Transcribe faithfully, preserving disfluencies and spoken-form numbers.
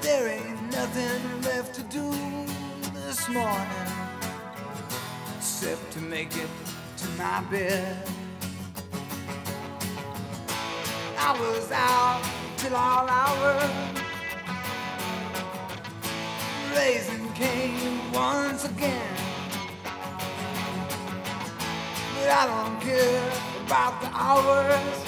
There ain't nothing left to do this morning except to make it to my bed. I was out till all hours, raising Cain once again. But I don't care about the hours,